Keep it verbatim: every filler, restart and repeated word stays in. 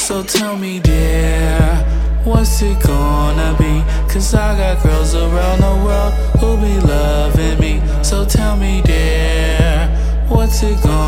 So tell me, dear, what's it gonna be? Cause I got girls around the world who be loving me. So tell me, dear, what's it gonna be?